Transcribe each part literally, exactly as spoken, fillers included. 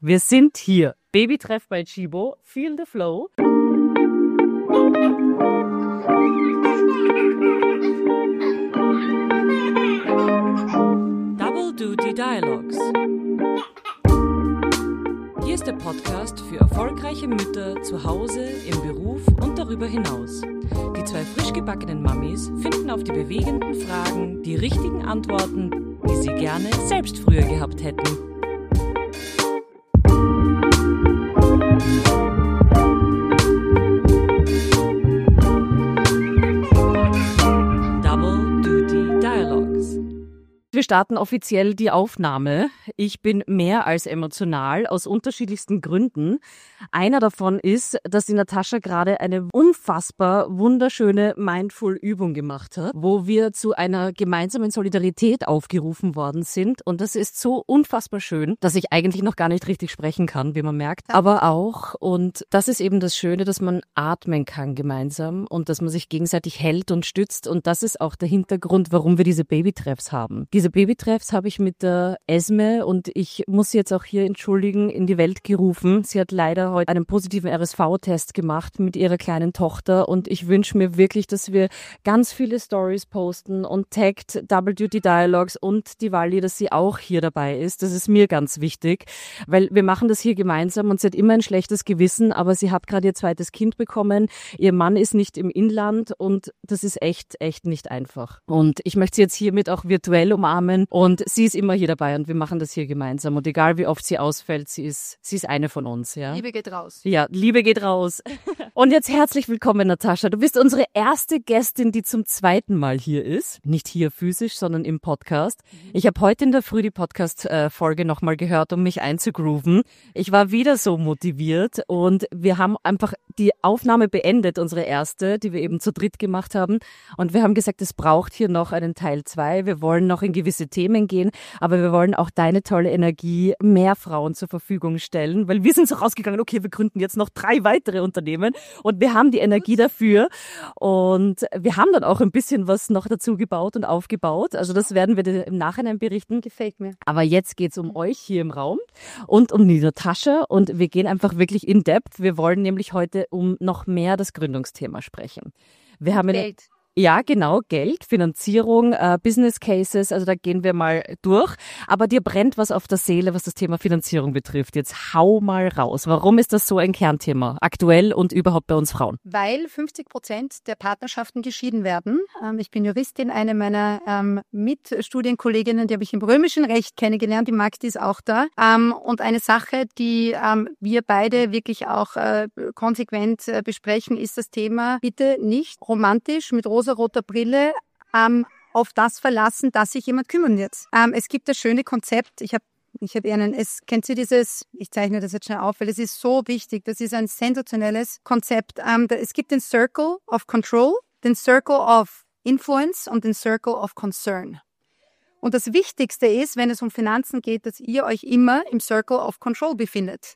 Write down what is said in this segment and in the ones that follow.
Wir sind hier. Babytreff bei Chibo. Feel the flow. Double Duty Dialogues. Hier ist der Podcast für erfolgreiche Mütter zu Hause, im Beruf und darüber hinaus. Die zwei frisch gebackenen Mamis finden auf die bewegenden Fragen die richtigen Antworten, die sie gerne selbst früher gehabt hätten. Double Duty Dialogues. Wir starten offiziell die Aufnahme. Ich bin mehr als emotional, aus unterschiedlichsten Gründen. Einer davon ist, dass die Natascha gerade eine unfassbar wunderschöne Mindful-Übung gemacht hat, wo wir zu einer gemeinsamen Solidarität aufgerufen worden sind. Und das ist so unfassbar schön, dass ich eigentlich noch gar nicht richtig sprechen kann, wie man merkt. Aber auch, und das ist eben das Schöne, dass man atmen kann gemeinsam und dass man sich gegenseitig hält und stützt. Und das ist auch der Hintergrund, warum wir diese Babytreffs haben. Diese Babytreffs habe ich mit der Esme, und ich muss sie jetzt auch hier entschuldigen, in die Welt gerufen. Sie hat leider heute einen positiven R S V-Test gemacht mit ihrer kleinen Tochter, und ich wünsche mir wirklich, dass wir ganz viele Stories posten und taggt Double Duty Dialogues und die Wally, dass sie auch hier dabei ist. Das ist mir ganz wichtig, weil wir machen das hier gemeinsam und sie hat immer ein schlechtes Gewissen, aber sie hat gerade ihr zweites Kind bekommen. Ihr Mann ist nicht im Inland und das ist echt, echt nicht einfach. Und ich möchte sie jetzt hiermit auch virtuell umarmen. Und sie ist immer hier dabei und wir machen das hier gemeinsam. Und egal wie oft sie ausfällt, sie ist, sie ist eine von uns. Ja? Liebe geht raus. Ja, Liebe geht raus. Und jetzt herzlich willkommen, Natascha. Du bist unsere erste Gästin, die zum zweiten Mal hier ist. Nicht hier physisch, sondern im Podcast. Ich habe heute in der Früh die Podcast-Folge nochmal gehört, um mich einzugrooven. Ich war wieder so motiviert und wir haben einfach die Aufnahme beendet, unsere erste, die wir eben zu dritt gemacht haben. Und wir haben gesagt, es braucht hier noch einen Teil zwei. Wir wollen noch in gewisse Themen gehen, aber wir wollen auch deine tolle Energie mehr Frauen zur Verfügung stellen, weil wir sind so rausgegangen, okay, wir gründen jetzt noch drei weitere Unternehmen und wir haben die Energie dafür und wir haben dann auch ein bisschen was noch dazu gebaut und aufgebaut, also das werden wir dir im Nachhinein berichten. Gefällt mir. Aber jetzt geht's um euch hier im Raum und um die Natascha und wir gehen einfach wirklich in depth. Wir wollen nämlich heute um noch mehr das Gründungsthema sprechen. Wir haben eine Geld. Ja, genau, Geld, Finanzierung, äh, Business Cases, also da gehen wir mal durch. Aber dir brennt was auf der Seele, was das Thema Finanzierung betrifft. Jetzt hau mal raus. Warum ist das so ein Kernthema, aktuell und überhaupt bei uns Frauen? Weil fünfzig Prozent der Partnerschaften geschieden werden. Ähm, ich bin Juristin, eine meiner ähm, Mitstudienkolleginnen, die habe ich im römischen Recht kennengelernt, die Magdi ist auch da. Ähm, und eine Sache, die ähm, wir beide wirklich auch äh, konsequent äh, besprechen, ist das Thema, bitte nicht romantisch mit rosa-roter Brille ähm, auf das verlassen, dass sich jemand kümmern wird. Ähm, es gibt das schöne Konzept, ich habe ich hab einen, es kennt Sie dieses, ich zeichne das jetzt schnell auf, weil es ist so wichtig, das ist ein sensationelles Konzept. Ähm, da, es gibt den Circle of Control, den Circle of Influence und den Circle of Concern. Und das Wichtigste ist, wenn es um Finanzen geht, dass ihr euch immer im Circle of Control befindet.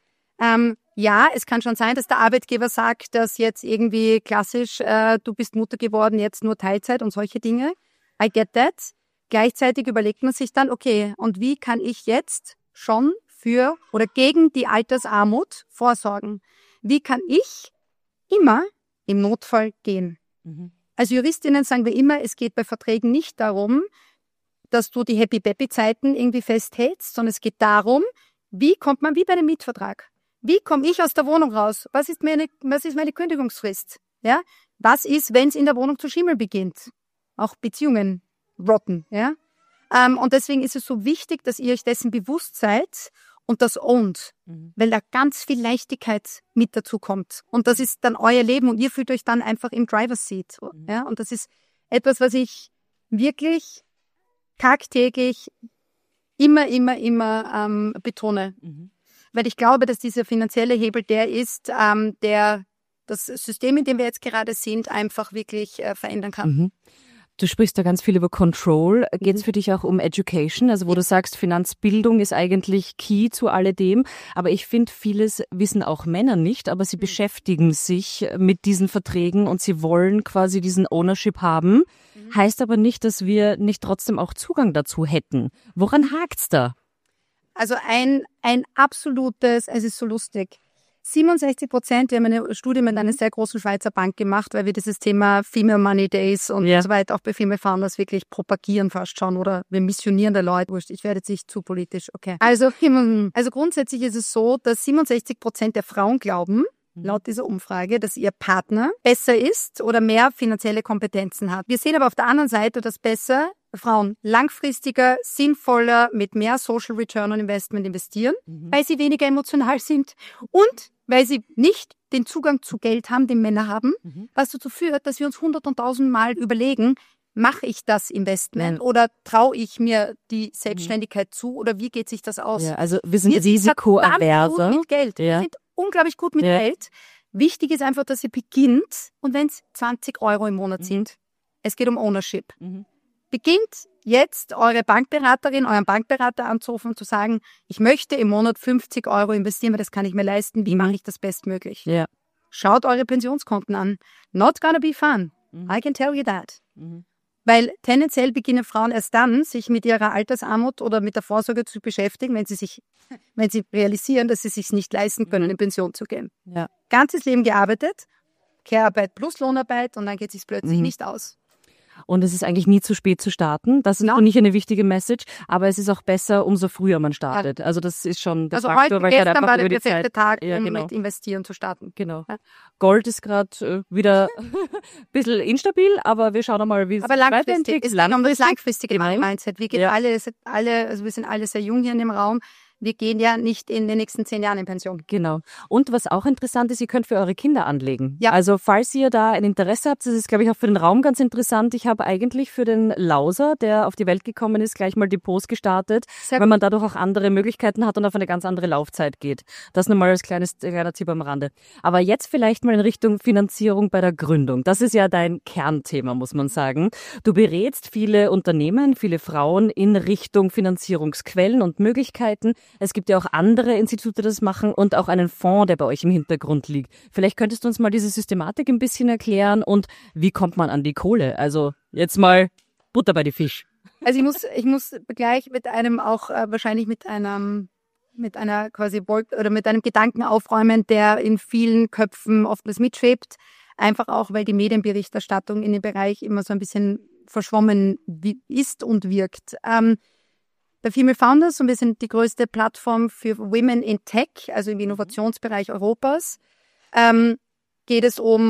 Ähm, ja, es kann schon sein, dass der Arbeitgeber sagt, dass jetzt irgendwie klassisch, äh, du bist Mutter geworden, jetzt nur Teilzeit und solche Dinge. I get that. Gleichzeitig überlegt man sich dann, okay, und wie kann ich jetzt schon für oder gegen die Altersarmut vorsorgen? Wie kann ich immer im Notfall gehen? Mhm. Als Juristinnen sagen wir immer, es geht bei Verträgen nicht darum, dass du die Happy-Baby-Zeiten irgendwie festhältst, sondern es geht darum, wie kommt man, wie bei einem Mietvertrag. Wie komme ich aus der Wohnung raus? Was ist meine, was ist meine Kündigungsfrist? Ja? Was ist, wenn es in der Wohnung zu schimmeln beginnt? Auch Beziehungen rotten, ja? Ähm, und deswegen ist es so wichtig, dass ihr euch dessen bewusst seid und das ownt, mhm. weil da ganz viel Leichtigkeit mit dazu kommt. Und das ist dann euer Leben und ihr fühlt euch dann einfach im Driver's Seat, mhm. ja? Und das ist etwas, was ich wirklich tagtäglich immer, immer, immer ähm, betone. Mhm. Weil ich glaube, dass dieser finanzielle Hebel der ist, ähm, der das System, in dem wir jetzt gerade sind, einfach wirklich äh, verändern kann. Mhm. Du sprichst da ganz viel über Control. Geht es für dich auch um Education? Also wo du sagst, Finanzbildung ist eigentlich key zu alledem. Aber ich finde, vieles wissen auch Männer nicht, aber sie mhm. beschäftigen sich mit diesen Verträgen und sie wollen quasi diesen Ownership haben. Mhm. Heißt aber nicht, dass wir nicht trotzdem auch Zugang dazu hätten. Woran hakt's da? Also ein, ein absolutes, es ist so lustig. siebenundsechzig Prozent, wir haben eine Studie mit einer sehr großen Schweizer Bank gemacht, weil wir dieses Thema Female Money Days und ja. so weiter auch bei Female Founders wirklich propagieren fast schon oder wir missionieren der Leute. Wurscht, ich werde jetzt nicht zu politisch, okay. Also, also grundsätzlich ist es so, dass siebenundsechzig Prozent der Frauen glauben, laut dieser Umfrage, dass ihr Partner besser ist oder mehr finanzielle Kompetenzen hat. Wir sehen aber auf der anderen Seite, dass besser Frauen langfristiger, sinnvoller, mit mehr Social Return on Investment investieren, mhm. weil sie weniger emotional sind und weil sie nicht den Zugang zu Geld haben, den Männer haben, mhm. was dazu führt, dass wir uns hundert und tausend Mal überlegen, mache ich das Investment mhm. oder traue ich mir die Selbstständigkeit mhm. zu oder wie geht sich das aus? Ja, also wir sind risikoaverser. Mit Geld. Ja. Wir sind unglaublich gut mit ja. Geld. Wichtig ist einfach, dass ihr beginnt und wenn es zwanzig Euro im Monat mhm. sind, es geht um Ownership. Mhm. Beginnt jetzt eure Bankberaterin, euren Bankberater anzurufen und zu sagen, ich möchte im Monat fünfzig Euro investieren, weil das kann ich mir leisten. Wie mache ich das bestmöglich? Ja. Schaut eure Pensionskonten an. Not gonna be fun. Mhm. I can tell you that. Mhm. Weil tendenziell beginnen Frauen erst dann, sich mit ihrer Altersarmut oder mit der Vorsorge zu beschäftigen, wenn sie sich, wenn sie realisieren, dass sie sich nicht leisten können, in Pension zu gehen. Ja. Ganzes Leben gearbeitet, Care-Arbeit plus Lohnarbeit und dann geht es sich plötzlich mhm. nicht aus. Und es ist eigentlich nie zu spät zu starten. Das ist no. für mich eine wichtige Message. Aber es ist auch besser, umso früher man startet. Also das ist schon der also Faktor. Also heute, weil gestern einfach war der über die perfekte Zeit, Tag, ja, um genau. mit investieren zu starten. Genau. Ja. Gold ist gerade äh, wieder ein bisschen instabil, aber wir schauen mal, wie es weiterentwickelt. Es geht um das langfristige genau. Mindset. Wir gehen ja. alle, alle, also wir sind alle sehr jung hier in dem Raum. Wir gehen ja nicht in den nächsten zehn Jahren in Pension. Genau. Und was auch interessant ist, ihr könnt für eure Kinder anlegen. Ja. Also falls ihr da ein Interesse habt, das ist, glaube ich, auch für den Raum ganz interessant. Ich habe eigentlich für den Lauser, der auf die Welt gekommen ist, gleich mal Depots gestartet, Sehr weil man dadurch auch andere Möglichkeiten hat und auf eine ganz andere Laufzeit geht. Das nur mal als kleines, kleiner Tipp am Rande. Aber jetzt vielleicht mal in Richtung Finanzierung bei der Gründung. Das ist ja dein Kernthema, muss man sagen. Du berätst viele Unternehmen, viele Frauen in Richtung Finanzierungsquellen und Möglichkeiten. Es gibt ja auch andere Institute, die das machen und auch einen Fonds, der bei euch im Hintergrund liegt. Vielleicht könntest du uns mal diese Systematik ein bisschen erklären und wie kommt man an die Kohle? Also jetzt mal Butter bei die Fisch. Also ich muss, ich muss gleich mit einem auch äh, wahrscheinlich mit einem mit einer quasi oder mit einem Gedanken aufräumen, der in vielen Köpfen oftmals mitschwebt. Einfach auch, weil die Medienberichterstattung in dem Bereich immer so ein bisschen verschwommen ist und wirkt. Ähm, Bei Female Founders, und wir sind die größte Plattform für Women in Tech, also im Innovationsbereich Europas, ähm, geht es um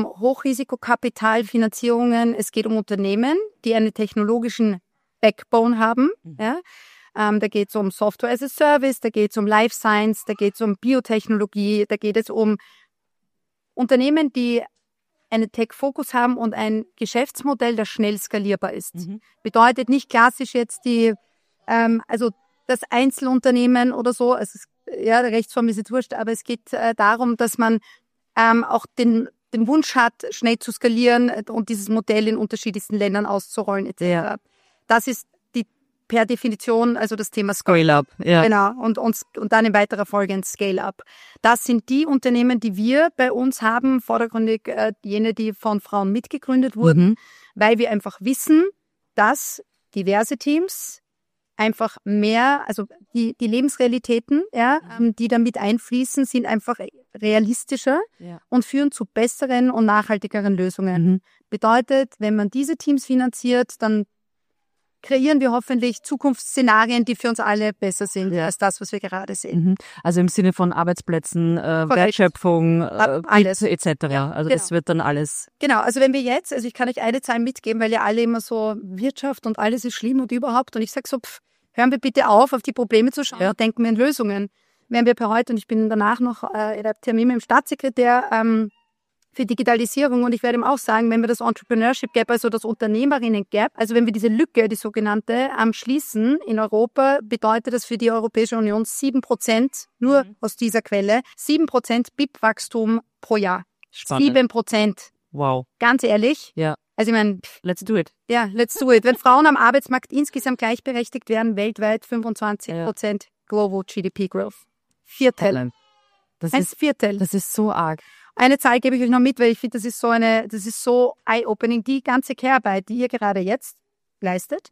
Hochrisikokapitalfinanzierungen. Es geht um Unternehmen, die einen technologischen Backbone haben. Mhm. Ja? Ähm, da geht es um Software as a Service, da geht es um Life Science, da geht es um Biotechnologie, da geht es um Unternehmen, die einen Tech-Fokus haben und ein Geschäftsmodell, das schnell skalierbar ist. Mhm. Bedeutet nicht klassisch jetzt die Ähm, also das Einzelunternehmen oder so, also es, ja, die Rechtsform ist jetzt wurscht, aber es geht äh, darum, dass man ähm, auch den, den Wunsch hat, schnell zu skalieren und dieses Modell in unterschiedlichsten Ländern auszurollen et cetera. Ja. Das ist die per Definition, also das Thema Scale-Up. Ja. Genau, und, und, und dann in weiterer Folge ein Scale-Up. Das sind die Unternehmen, die wir bei uns haben, vordergründig äh, jene, die von Frauen mitgegründet wurden, mhm. weil wir einfach wissen, dass diverse Teams einfach mehr, also die, die Lebensrealitäten, ja, mhm. die damit einfließen, sind einfach realistischer ja. und führen zu besseren und nachhaltigeren Lösungen. Mhm. Bedeutet, wenn man diese Teams finanziert, dann kreieren wir hoffentlich Zukunftsszenarien, die für uns alle besser sind ja. als das, was wir gerade sehen. Mhm. Also im Sinne von Arbeitsplätzen, äh, Wertschöpfung, äh, alles et cetera. Also genau. Das wird dann alles. Genau, also wenn wir jetzt, also ich kann euch eine Zahl mitgeben, weil ja alle immer so Wirtschaft und alles ist schlimm und überhaupt. Und ich sage so, pff, hören wir bitte auf, auf die Probleme zu schauen, ja. denken wir in Lösungen. Wären wir per heute, und ich bin danach noch äh, in der Termin mit dem Staatssekretär ähm, für Digitalisierung, und ich werde ihm auch sagen, wenn wir das Entrepreneurship Gap, also das Unternehmerinnen Gap, also wenn wir diese Lücke, die sogenannte, ähm, schließen in Europa, bedeutet das für die Europäische Union sieben Prozent, nur mhm. aus dieser Quelle, sieben Prozent B I P-Wachstum pro Jahr. Spannend. sieben Prozent. Wow. Ganz ehrlich. Ja. Also ich meine, let's do it. Ja, let's do it. Wenn Frauen am Arbeitsmarkt insgesamt gleichberechtigt werden, weltweit fünfundzwanzig Prozent ja. Global G D P Growth. Viertel. Das Ein ist, Viertel. Das ist so arg. Eine Zahl gebe ich euch noch mit, weil ich finde, das ist so eine, das ist so eye-opening. Die ganze Care-Arbeit, die ihr gerade jetzt leistet,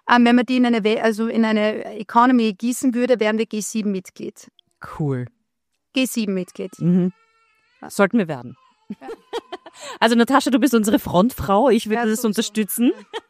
Ähm, wenn man die in eine, We- also in eine Economy gießen würde, wären wir G sieben Mitglied. Cool. G sieben Mitglied. Mhm. Sollten wir werden. Ja. Also Natascha, du bist unsere Frontfrau. Ich würde ja, das unterstützen.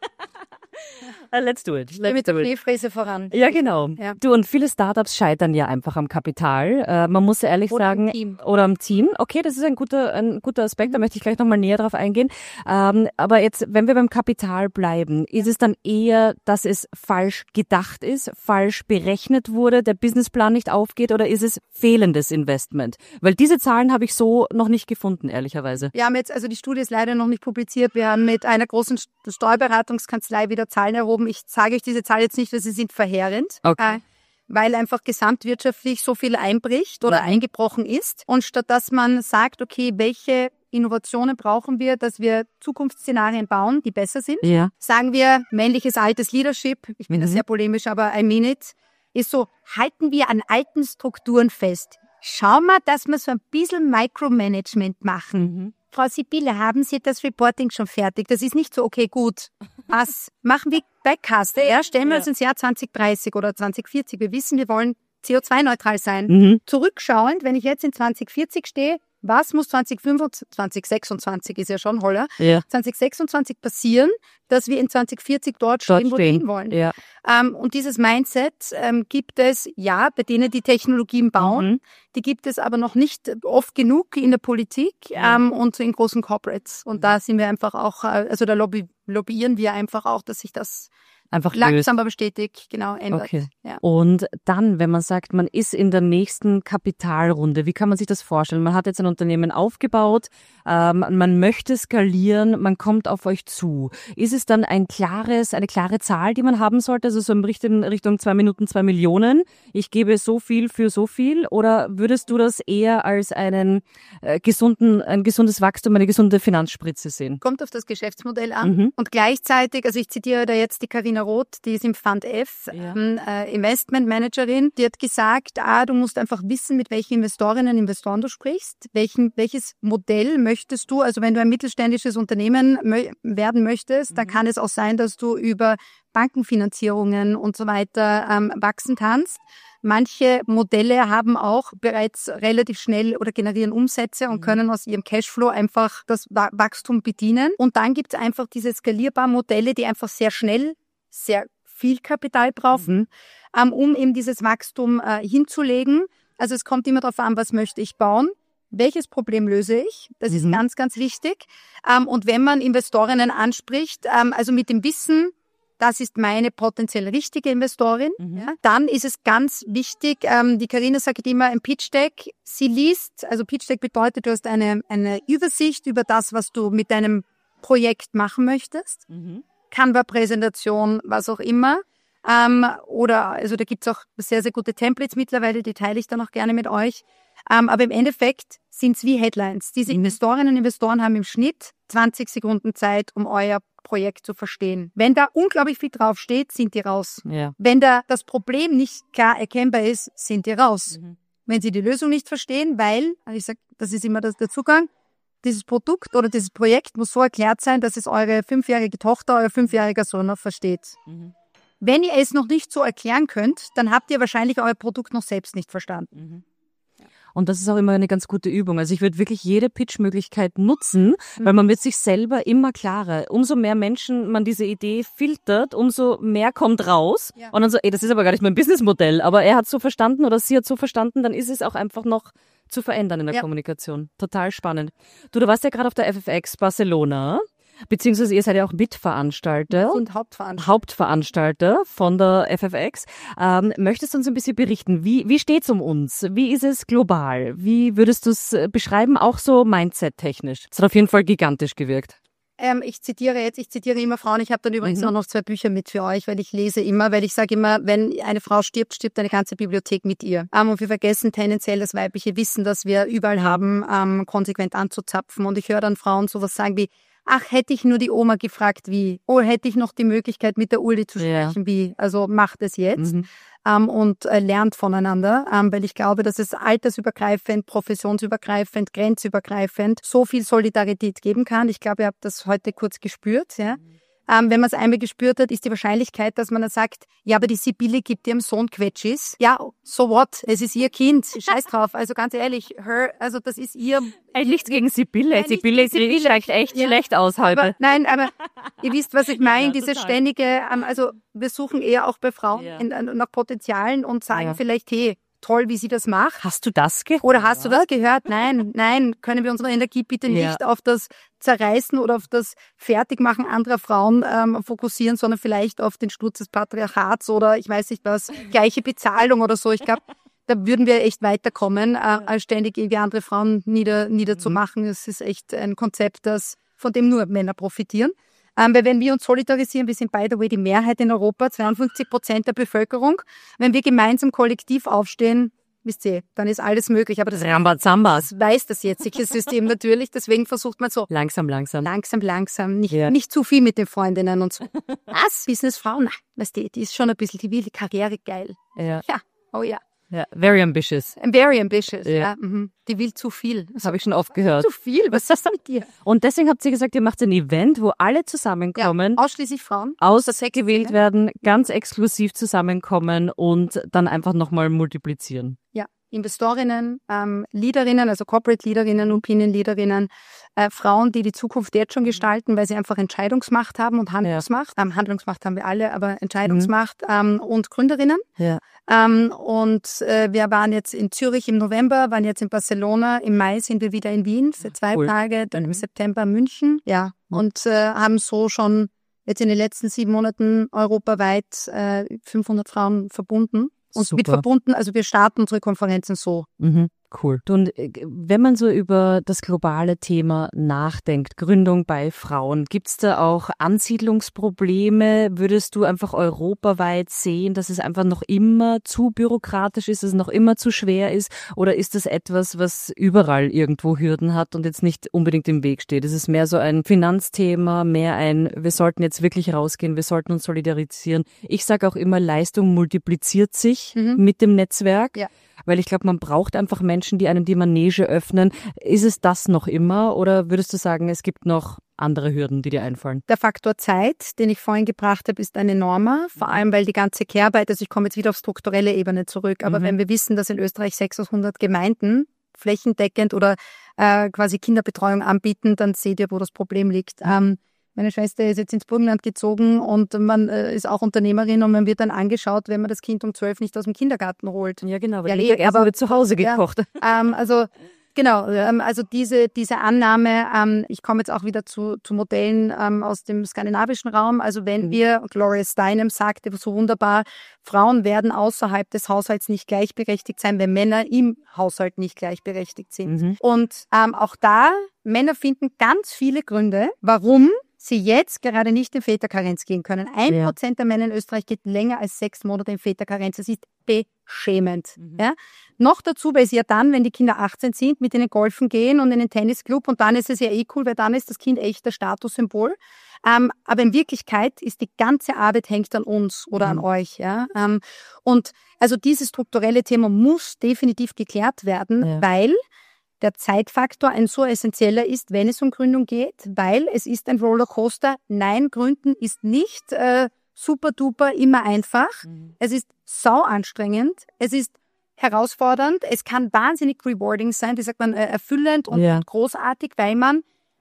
Ja. Let's do it. Let's mit der Kniefräse voran. Ja, genau. Ja. Du, und viele Startups scheitern ja einfach am Kapital. Äh, man muss ja ehrlich oder sagen. Am Team. Oder am Team. Okay, das ist ein guter, ein guter Aspekt. Mhm. Da möchte ich gleich nochmal näher drauf eingehen. Ähm, aber jetzt, wenn wir beim Kapital bleiben, ist es dann eher, dass es falsch gedacht ist, falsch berechnet wurde, der Businessplan nicht aufgeht, oder ist es fehlendes Investment? Weil diese Zahlen habe ich so noch nicht gefunden, ehrlicherweise. Wir haben jetzt, also die Studie ist leider noch nicht publiziert. Wir haben mit einer großen Steuerberatungskanzlei wieder Zahlen erhoben. Ich sage euch diese Zahl jetzt nicht, weil sie sind verheerend. Okay. Äh, weil einfach gesamtwirtschaftlich so viel einbricht oder eingebrochen ist. Und statt dass man sagt, okay, welche Innovationen brauchen wir, dass wir Zukunftsszenarien bauen, die besser sind, ja. sagen wir männliches altes Leadership, ich bin mhm. da sehr polemisch, aber I mean it, ist so, halten wir an alten Strukturen fest. Schauen wir, dass wir so ein bisschen Micromanagement machen. Mhm. Frau Sibylle, haben Sie das Reporting schon fertig? Das ist nicht so, okay, gut. Was machen wir bei Cast? Ja, stellen wir uns ins Jahr zwanzig dreißig oder zwanzig vierzig. Wir wissen, wir wollen C O zwei neutral sein. Mhm. Zurückschauend, wenn ich jetzt in zwanzig vierzig stehe, was muss zwanzig fünfundzwanzig, zwanzig sechsundzwanzig ist ja schon holler, ja. zwanzig sechsundzwanzig passieren, dass wir in zwanzig vierzig dort, dort stehen, wo wir hin wollen. Ja. Ähm, und dieses Mindset ähm, gibt es, ja, bei denen die Technologien bauen, mhm. die gibt es aber noch nicht oft genug in der Politik ähm, und in großen Corporates. Und mhm. da sind wir einfach auch, also da lobby, lobbyieren wir einfach auch, dass sich das einfach langsam aber stetig, genau, ändert. Okay. Ja. Und dann, wenn man sagt, man ist in der nächsten Kapitalrunde, wie kann man sich das vorstellen? Man hat jetzt ein Unternehmen aufgebaut, ähm, man möchte skalieren, man kommt auf euch zu. Ist es dann ein klares, eine klare Zahl, die man haben sollte, also so in Richtung, Richtung zwei Minuten, zwei Millionen? Ich gebe so viel für so viel, oder würdest du das eher als einen äh, gesunden, ein gesundes Wachstum, eine gesunde Finanzspritze sehen? Kommt auf das Geschäftsmodell an. Mhm. Und gleichzeitig, also ich zitiere da jetzt die Carina Roth, die ist im Fund F, ja. ähm, äh, Investmentmanagerin, die hat gesagt, ah, du musst einfach wissen, mit welchen Investorinnen und Investoren du sprichst, welchen, welches Modell möchtest du, also wenn du ein mittelständisches Unternehmen mö- werden möchtest, mhm. dann kann es auch sein, dass du über Bankenfinanzierungen und so weiter ähm, wachsen kannst. Manche Modelle haben auch bereits relativ schnell oder generieren Umsätze und mhm. können aus ihrem Cashflow einfach das Wachstum bedienen. Und dann gibt es einfach diese skalierbaren Modelle, die einfach sehr schnell, sehr viel Kapital brauchen, mhm. ähm, um eben dieses Wachstum äh, hinzulegen. Also es kommt immer darauf an, was möchte ich bauen, welches Problem löse ich, das mhm. ist ganz, ganz wichtig. Ähm, und wenn man Investorinnen anspricht, ähm, also mit dem Wissen, das ist meine potenziell richtige Investorin, mhm. ja, dann ist es ganz wichtig, ähm, die Carina sagt immer ein Pitch-Deck, sie liest, also Pitch-Deck bedeutet, du hast eine, eine Übersicht über das, was du mit deinem Projekt machen möchtest. Mhm. Canva-Präsentation, was auch immer. Ähm, oder, also da gibt's auch sehr, sehr gute Templates mittlerweile, die teile ich dann auch gerne mit euch. Ähm, aber im Endeffekt sind's wie Headlines. Diese Investorinnen und Investoren haben im Schnitt zwanzig Sekunden Zeit, um euer Projekt zu verstehen. Wenn da unglaublich viel draufsteht, sind die raus. Ja. Wenn da das Problem nicht klar erkennbar ist, sind die raus. Mhm. Wenn sie die Lösung nicht verstehen, weil, also ich sag, das ist immer das, der Zugang, dieses Produkt oder dieses Projekt muss so erklärt sein, dass es eure fünfjährige Tochter, euer fünfjähriger Sohn noch versteht. Mhm. Wenn ihr es noch nicht so erklären könnt, dann habt ihr wahrscheinlich euer Produkt noch selbst nicht verstanden. Mhm. Und das ist auch immer eine ganz gute Übung. Also ich würde wirklich jede Pitch-Möglichkeit nutzen, mhm. weil man wird sich selber immer klarer. Umso mehr Menschen man diese Idee filtert, umso mehr kommt raus. Ja. Und dann so, ey, das ist aber gar nicht mein Businessmodell. Aber er hat so verstanden oder sie hat so verstanden, dann ist es auch einfach noch zu verändern in der ja. Kommunikation. Total spannend. Du, du warst ja gerade auf der F F X Barcelona. Beziehungsweise ihr seid ja auch Mitveranstalter und Hauptveranstalter, Hauptveranstalter von der F F X. Ähm, möchtest du uns ein bisschen berichten, wie, wie steht's um uns? Wie ist es global? Wie würdest du es beschreiben, auch so Mindset-technisch? Es hat auf jeden Fall gigantisch gewirkt. Ähm, ich zitiere jetzt, ich zitiere immer Frauen. Ich habe dann übrigens mhm. auch noch zwei Bücher mit für euch, weil ich lese immer, weil ich sage immer, wenn eine Frau stirbt, stirbt eine ganze Bibliothek mit ihr. Ähm, und wir vergessen tendenziell das weibliche Wissen, das wir überall haben, ähm, konsequent anzuzapfen. Und ich höre dann Frauen sowas sagen wie, ach, hätte ich nur die Oma gefragt, wie? Oh, hätte ich noch die Möglichkeit, mit der Uli zu sprechen, ja. wie? Also macht es jetzt mhm. ähm, und äh, lernt voneinander, ähm, weil ich glaube, dass es altersübergreifend, professionsübergreifend, grenzübergreifend so viel Solidarität geben kann. Ich glaube, ihr habt das heute kurz gespürt, ja. Mhm. Ähm, wenn man es einmal gespürt hat, ist die Wahrscheinlichkeit, dass man dann sagt, ja, aber die Sibylle gibt ihrem Sohn Quetschis. Ja, so what? Es ist ihr Kind. Scheiß drauf. Also ganz ehrlich, her, also das ist ihr... Ey, nichts gegen Sibylle. Nein, Sibylle Sibylle steigt echt ja. schlecht aus heute. Aber, nein, aber ihr wisst, was ich meine. Ja, diese total. ständige, ähm, also wir suchen eher auch bei Frauen Ja. in, nach Potenzialen und sagen Ja. vielleicht, hey, toll, wie sie das macht. Hast du das gehört? Oder hast du das gehört? Nein, nein, können wir unsere Energie bitte Ja. nicht auf das Zerreißen oder auf das Fertigmachen anderer Frauen ähm, fokussieren, sondern vielleicht auf den Sturz des Patriarchats oder ich weiß nicht was, gleiche Bezahlung oder so. Ich glaube, da würden wir echt weiterkommen, äh, als ständig irgendwie andere Frauen nieder, niederzumachen. Es ist echt ein Konzept, das, von dem nur Männer profitieren. Ähm, weil wenn wir uns solidarisieren, wir sind by the way die Mehrheit in Europa, zweiundfünfzig Prozent der Bevölkerung, wenn wir gemeinsam kollektiv aufstehen, wisst ihr, dann ist alles möglich. Aber das, Rambazambas. das weiß das jetzige System natürlich, deswegen versucht man so Langsam, langsam. langsam, langsam, nicht, Ja. nicht zu viel mit den Freundinnen und so. Was? Businessfrau? Na, weißt du, die ist schon ein bisschen, die will die Karriere geil. Ja. Ja, oh ja. Ja. Very ambitious. I'm very ambitious. Ja. Ja. Mhm. Die will zu viel. Das habe ich schon oft gehört. Zu viel? Was ist mit dir? Und deswegen habt ihr gesagt, ihr macht ein Event, wo alle Ja, zusammenkommen, ausschließlich Frauen. ausgewählt werden, ganz exklusiv zusammenkommen und dann einfach nochmal multiplizieren. Ja, Investorinnen, ähm, Leaderinnen, also Corporate Leaderinnen, Opinion Leaderinnen, äh, Frauen, die die Zukunft jetzt schon gestalten, weil sie einfach Entscheidungsmacht haben und Handlungsmacht. Ähm, Handlungsmacht haben wir alle, aber Entscheidungsmacht ähm, und Gründerinnen. Ja. Ähm, und äh, wir waren jetzt in Zürich im November, waren jetzt in Barcelona, im Mai sind wir wieder in Wien für zwei Cool. Tage, dann im Mhm. September München. Ja, und äh, haben so schon jetzt in den letzten sieben Monaten europaweit äh, fünfhundert Frauen verbunden. Und Super. mit verbunden, also wir starten unsere Konferenzen so. Mhm. Cool. Und äh, wenn man so über das globale Thema nachdenkt, Gründung bei Frauen, gibt's da auch Ansiedlungsprobleme? Würdest du einfach europaweit sehen, dass es einfach noch immer zu bürokratisch ist, dass es noch immer zu schwer ist? Oder ist das etwas, was überall irgendwo Hürden hat und jetzt nicht unbedingt im Weg steht? Ist es mehr so ein Finanzthema, mehr ein, wir sollten jetzt wirklich rausgehen, wir sollten uns solidarisieren? Ich sage auch immer, Leistung multipliziert sich Mhm. mit dem Netzwerk. Ja. Weil ich glaube, man braucht einfach Menschen, die einem die Manege öffnen. Ist es das noch immer oder würdest du sagen, es gibt noch andere Hürden, die dir einfallen? Der Faktor Zeit, den ich vorhin gebracht habe, ist ein enormer, vor allem weil die ganze Care-Arbeit, also ich komme jetzt wieder auf strukturelle Ebene zurück, aber Mhm. wenn wir wissen, dass in Österreich sechshundert Gemeinden flächendeckend oder äh, quasi Kinderbetreuung anbieten, dann seht ihr, wo das Problem liegt. Ähm, Meine Schwester ist jetzt ins Burgenland gezogen und man äh, ist auch Unternehmerin und man wird dann angeschaut, wenn man das Kind um zwölf nicht aus dem Kindergarten holt. Ja, genau. Ja, Weil nee, Mittagessen aber- wird zu Hause Ja. gekocht. Ähm, also genau, ähm, also diese diese Annahme, ähm, ich komme jetzt auch wieder zu, zu Modellen ähm, aus dem skandinavischen Raum. Also wenn Mhm. wir, Gloria Steinem sagte so wunderbar, Frauen werden außerhalb des Haushalts nicht gleichberechtigt sein, wenn Männer im Haushalt nicht gleichberechtigt sind. Mhm. Und ähm, auch da, Männer finden ganz viele Gründe, warum sie jetzt gerade nicht in Väterkarenz gehen können. Ein Ja. Prozent der Männer in Österreich geht länger als sechs Monate in Väterkarenz. Das ist beschämend. Mhm. Ja? Noch dazu, weil sie ja dann, wenn die Kinder achtzehn sind, mit ihnen golfen gehen und in den Tennisclub und dann ist es ja eh cool, weil dann ist das Kind echt das Statussymbol. Ähm, aber in Wirklichkeit ist die ganze Arbeit hängt an uns oder Mhm. an euch. Ja? Ähm, und also dieses strukturelle Thema muss definitiv geklärt werden, Ja. weil der Zeitfaktor ein so essentieller ist, wenn es um Gründung geht, weil es ist ein Rollercoaster. Nein, Gründen ist nicht äh, super duper immer einfach. Mhm. Es ist sau anstrengend. Es ist herausfordernd. Es kann wahnsinnig rewarding sein, wie sagt man, äh, erfüllend und Ja. großartig, weil man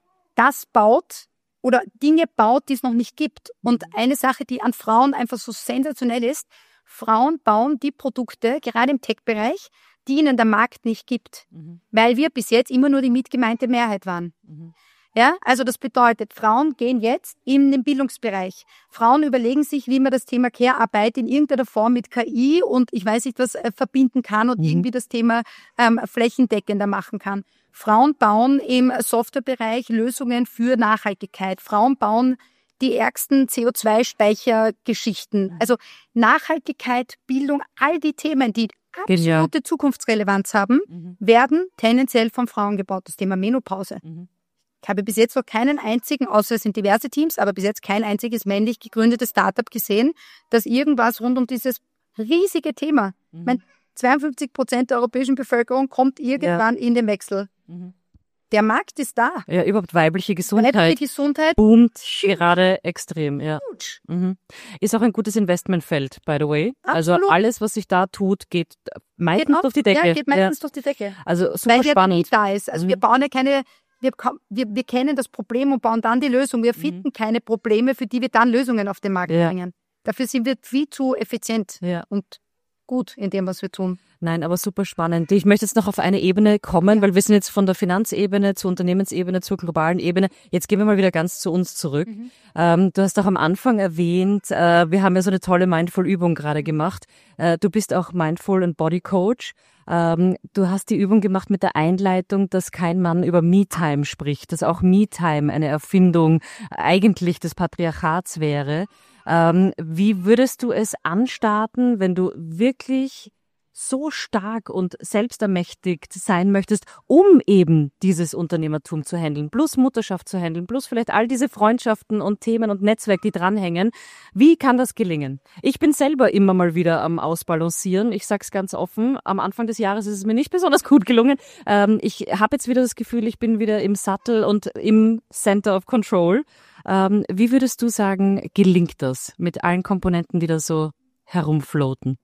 das baut oder Dinge baut, die es noch nicht gibt. Und eine Sache, die an Frauen einfach so sensationell ist, Frauen bauen die Produkte, gerade im Tech-Bereich, die ihnen der Markt nicht gibt, Mhm. weil wir bis jetzt immer nur die mitgemeinte Mehrheit waren. Mhm. Ja, also das bedeutet, Frauen gehen jetzt in den Bildungsbereich. Frauen überlegen sich, wie man das Thema Care-Arbeit in irgendeiner Form mit K I und ich weiß nicht was äh, verbinden kann und Mhm. irgendwie das Thema ähm, flächendeckender machen kann. Frauen bauen im Softwarebereich Lösungen für Nachhaltigkeit. Frauen bauen die ärgsten C O zwei Speichergeschichten. Also Nachhaltigkeit, Bildung, all die Themen, die Genial. absolute Zukunftsrelevanz haben, Mhm. werden tendenziell von Frauen gebaut. Das Thema Menopause. Mhm. Ich habe bis jetzt noch keinen einzigen, außer es sind diverse Teams, aber bis jetzt kein einziges männlich gegründetes Startup gesehen, das irgendwas rund um dieses riesige Thema. Mhm. Ich meine, zweiundfünfzig Prozent der europäischen Bevölkerung kommt irgendwann in den Wechsel. Mhm. Der Markt ist da. Ja, überhaupt weibliche Gesundheit. Weibliche Gesundheit boomt gerade extrem, ja. Gut. Mhm. Ist auch ein gutes Investmentfeld, by the way. Absolut. Also alles, was sich da tut, geht meistens Geht auf- durch die Decke. Ja, geht meistens durch die Decke. Also super Weil der spannend. Need da ist. Also Mhm. wir bauen ja keine, wir, ka- wir, wir kennen das Problem und bauen dann die Lösung. Wir finden keine Probleme, für die wir dann Lösungen auf den Markt Ja. bringen. Dafür sind wir viel zu effizient Ja. und gut in dem, was wir tun. Nein, aber super spannend. Ich möchte jetzt noch auf eine Ebene kommen, weil wir sind jetzt von der Finanzebene zur Unternehmensebene zur globalen Ebene. Jetzt gehen wir mal wieder ganz zu uns zurück. Mhm. Ähm, du hast auch am Anfang erwähnt, äh, wir haben ja so eine tolle Mindful-Übung gerade gemacht. Äh, du bist auch Mindful- und Body-Coach. Ähm, du hast die Übung gemacht mit der Einleitung, dass kein Mann über Me-Time spricht, dass auch Me-Time eine Erfindung eigentlich des Patriarchats wäre. Ähm, wie würdest du es anstarten, wenn du wirklich so stark und selbstermächtigt sein möchtest, um eben dieses Unternehmertum zu handeln, plus Mutterschaft zu handeln, plus vielleicht all diese Freundschaften und Themen und Netzwerk, die dranhängen. Wie kann das gelingen? Ich bin selber immer mal wieder am Ausbalancieren. Ich sag's ganz offen. Am Anfang des Jahres ist es mir nicht besonders gut gelungen. Ähm, ich habe jetzt wieder das Gefühl, ich bin wieder im Sattel und im Center of Control. Ähm, wie würdest du sagen, gelingt das mit allen Komponenten, die da so herumfloaten?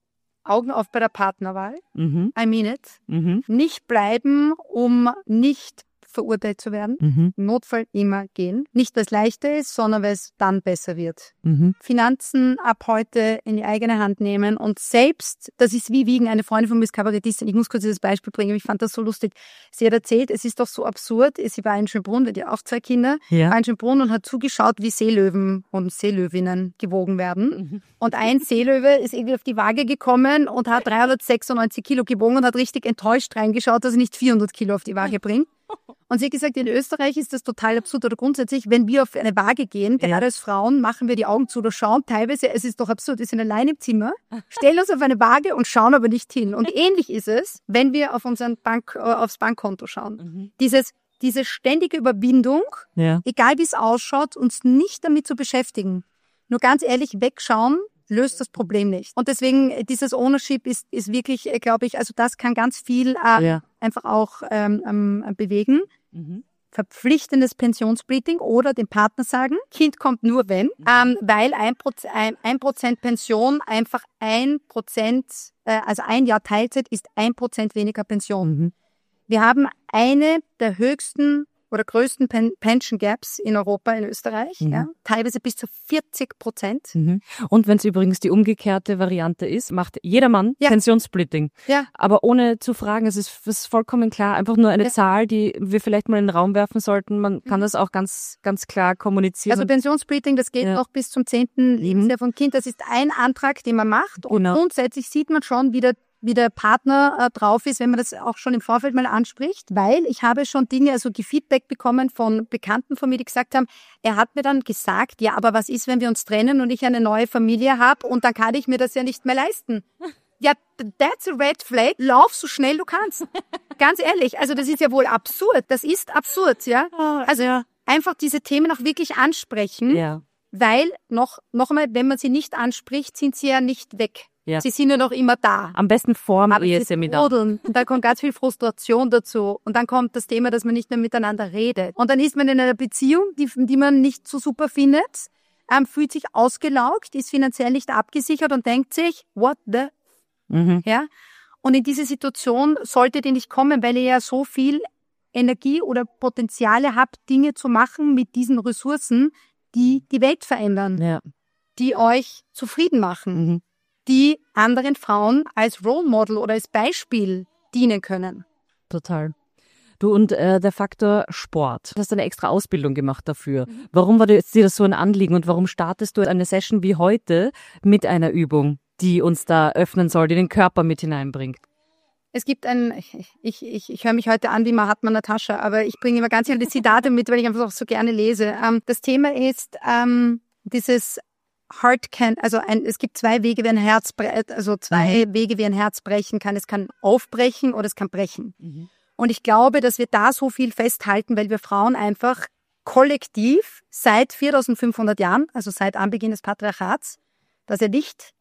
Augen auf bei der Partnerwahl. Mhm. I mean it. Mhm. Nicht bleiben, um nicht verurteilt zu werden. Mhm. Im Notfall immer gehen. Nicht, weil es leichter ist, sondern weil es dann besser wird. Mhm. Finanzen ab heute in die eigene Hand nehmen und selbst, das ist wie wiegen, eine Freundin von mir ist Kabarettistin, ich muss kurz dieses Beispiel bringen, ich fand das so lustig. Sie hat erzählt, es ist doch so absurd, sie war in Schönbrunn, weil die auch zwei Kinder, Ja. war in Schönbrunn und hat zugeschaut, wie Seelöwen und Seelöwinnen gewogen werden. Mhm. Und ein Seelöwe ist irgendwie auf die Waage gekommen und hat dreihundertsechsundneunzig Kilo gewogen und hat richtig enttäuscht reingeschaut, dass er nicht vierhundert Kilo auf die Waage bringt. Und sie hat gesagt, in Österreich ist das total absurd oder grundsätzlich, wenn wir auf eine Waage gehen, gerade Ja. als Frauen, machen wir die Augen zu oder schauen teilweise, es ist doch absurd, wir sind allein im Zimmer, stellen uns auf eine Waage und schauen aber nicht hin. Und ähnlich ist es, wenn wir auf unseren Bank, äh, aufs Bankkonto schauen. Mhm. Dieses, diese ständige Überwindung, Ja. egal wie es ausschaut, uns nicht damit zu beschäftigen. Nur ganz ehrlich, wegschauen löst das Problem nicht. Und deswegen, äh, dieses Ownership ist, ist wirklich, äh, glaube ich, also das kann ganz viel äh, Ja. einfach auch ähm, ähm, bewegen. Mhm. Verpflichtendes Pensionssplitting oder dem Partner sagen, Kind kommt nur wenn, ähm, weil ein Prozent, ein, ein Prozent Pension einfach ein Prozent, äh, also ein Jahr Teilzeit ist ein Prozent weniger Pension. Mhm. Wir haben eine der höchsten oder größten Pen Pension Gaps in Europa, in Österreich, Mhm. ja, teilweise bis zu vierzig Prozent. Mhm. Und wenn es übrigens die umgekehrte Variante ist, macht jedermann Ja. Pensionssplitting. Ja. Aber ohne zu fragen, es ist, es ist vollkommen klar, einfach nur eine Ja. Zahl, die wir vielleicht mal in den Raum werfen sollten. Man kann Mhm. das auch ganz, ganz klar kommunizieren. Also Pensionssplitting, das geht Ja. noch bis zum zehnten Mhm. Lebensjahr vom Kind. Das ist ein Antrag, den man macht. Und Genau. grundsätzlich sieht man schon, wie der, wie der Partner äh, drauf ist, wenn man das auch schon im Vorfeld mal anspricht. Weil ich habe schon Dinge, also Feedback bekommen von Bekannten von mir, die gesagt haben, er hat mir dann gesagt, ja, aber was ist, wenn wir uns trennen und ich eine neue Familie habe und dann kann ich mir das ja nicht mehr leisten. Ja, that's a red flag. Lauf so schnell du kannst. Ganz ehrlich, also das ist ja wohl absurd. Das ist absurd, ja. Also ja. einfach diese Themen auch wirklich ansprechen, Ja. weil noch, noch einmal, wenn man sie nicht anspricht, sind sie ja nicht weg. Ja. Sie sind ja noch immer da. Am besten vor dem Aber sie Eheseminar. brodeln. Und da kommt ganz viel Frustration dazu. Und dann kommt das Thema, dass man nicht mehr miteinander redet. Und dann ist man in einer Beziehung, die, die man nicht so super findet, ähm, fühlt sich ausgelaugt, ist finanziell nicht abgesichert und denkt sich, what the, Mhm. ja? Und in diese Situation solltet ihr nicht kommen, weil ihr ja so viel Energie oder Potenziale habt, Dinge zu machen mit diesen Ressourcen, die die Welt verändern, Ja. die euch zufrieden machen, Mhm. die anderen Frauen als Role Model oder als Beispiel dienen können. Total. Du, und äh, der Faktor Sport. Du hast eine extra Ausbildung gemacht dafür. Mhm. Warum war dir jetzt dir das so ein Anliegen und warum startest du eine Session wie heute mit einer Übung, die uns da öffnen soll, die den Körper mit hineinbringt? Es gibt ein, ich, ich, ich, ich höre mich heute an wie Mahatma Natascha, aber ich bringe immer ganz viele Zitate mit, weil ich einfach auch so gerne lese. Ähm, das Thema ist ähm, dieses Heart can, also ein, es gibt zwei Wege, wie ein Herz, bre- also zwei Mhm. Wege, wie ein Herz brechen kann. Es kann aufbrechen oder es kann brechen. Mhm. Und ich glaube, dass wir da so viel festhalten, weil wir Frauen einfach kollektiv seit viertausendfünfhundert Jahren, also seit Anbeginn des Patriarchats, das ja nicht